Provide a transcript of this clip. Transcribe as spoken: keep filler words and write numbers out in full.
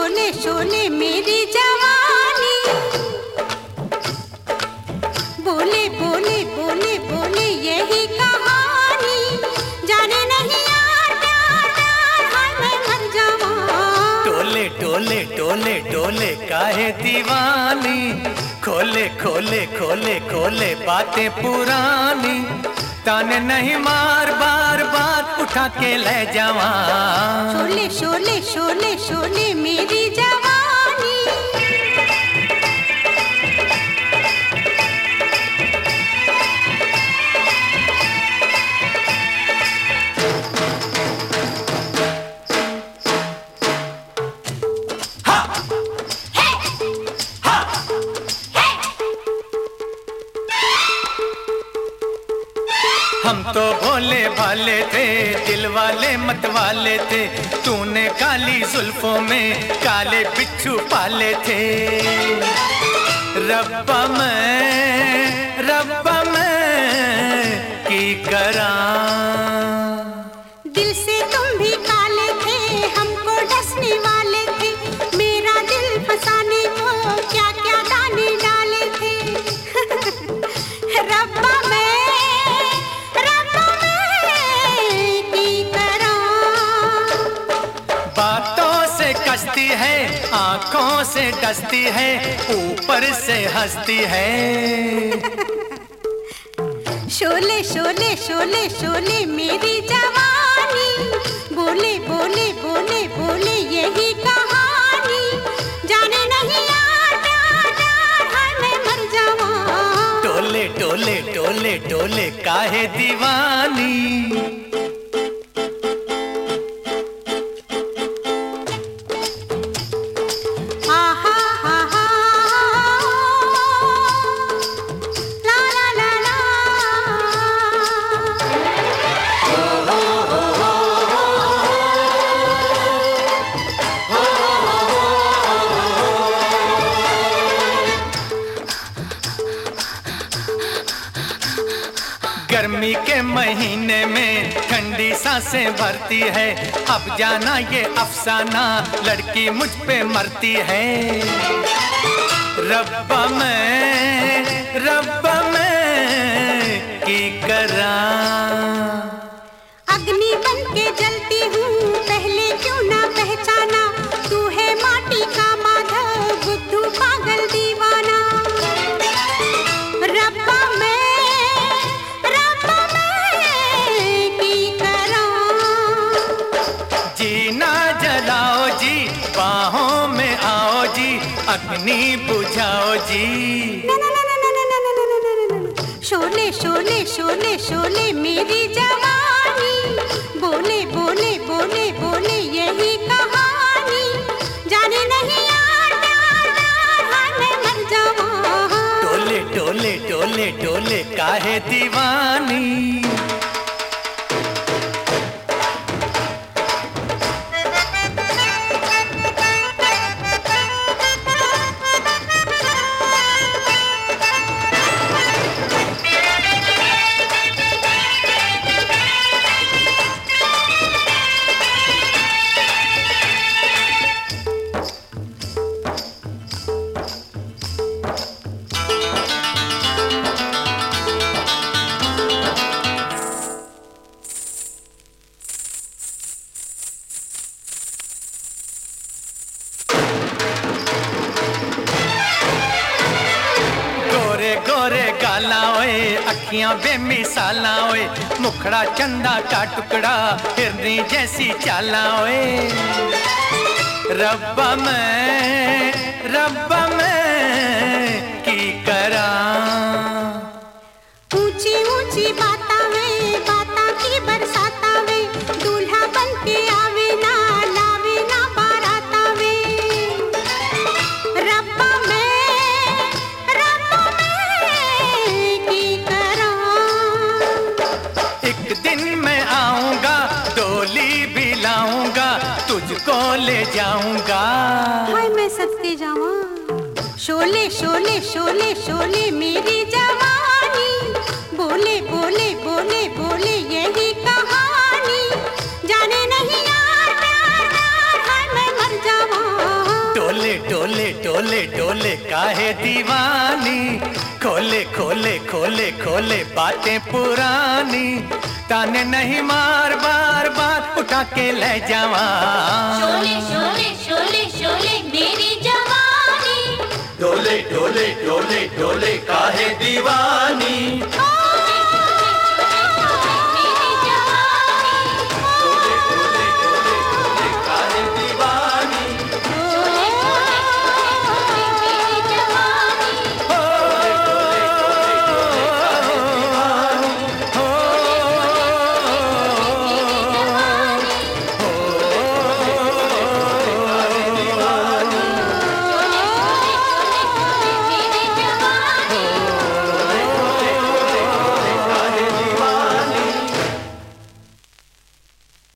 शोले शोले मेरी जवानी, बोले बोले बोले बोले यही कहानी, जाने नहीं यार प्यार प्यार हाय मैं मर जावां। टोले टोले टोले टोले काहे दीवानी, खोले खोले खोले खोले बातें पुरानी, ताने नहीं मार बार बार उठा के ले जावा। शोले शोले शोले शोले मेरी जवानी। हम तो भोले भाले थे, दिल वाले मत वाले थे, तूने काली जुल्फों में काले बिच्छू पाले थे। रब्बा मैं रब्बा मैं की करां, दिल से तुम भी काले थे, हमको डसने वाले थे, मेरा दिल फसाने को क्या क्या दाने डाले थे। रब्बा मैं हंसती है आंखों से डसती है, ऊपर से हंसती है। शोले शोले शोले शोले मेरी जवानी, बोले बोले बोले बोले यही कहानी, जाने नहीं यार प्यार प्यार हाय मैं मर जावां। टोले टोले टोले टोले काहे दीवानी। गर्मी के महीने में ठंडी सांसें भरती है, अब जाना ये अफसाना लड़की मुझ पे मरती है। रब्बा मैं रब्बा मैं की करां, अग्नि बन के जलती हूँ पहले क्यों ना पहचाना, तू है माटी का माधव बुद्धू पागल दीवाना। रब्बा मैं बाहों में आओ जी, अग्नि बुझाओ जी। ना ना ना ना ना ना ना ना ना ना ना। शोले शोले शोले शोले मेरी जवानी, बोले बोले बोले बोले यही कहानी, जाने नहीं यार प्यार प्यार हाय मैं मर जावां। टोले टोले टोले टोले काहे दीवानी। गोरे गाला ओए अखियां बेमिसाला ओए, मुखड़ा चंदा का टुकड़ा हिरनी जैसी चाला ओए। रब्बा मैं रब्बा मैं की करां, ऊंची ऊंची बाता में बाता की बरसाता में, दूल्हा बन के आवे ना लावे ना बाराता में। रब्बा मैं रब्बा मैं की करां, एक दिन मैं आऊंगा डोली भी लाऊंगा, तुझको ले जाऊंगा। हाय मैं सत्ते जावां। शोले शोले शोले शोले मेरी जवानी, बोले बोले बोले बोले यही कहानी, जाने नहीं यार प्यार प्यार हाय मैं मर जावां। डोले काहे दीवानी, खोले खोले खोले खोले बातें पुरानी, ताने नहीं मार बार बार उठा के ले जावा। शोले शोले शोले शोले मेरी जवानी, डोले डोले डोले डोले काहे दीवानी।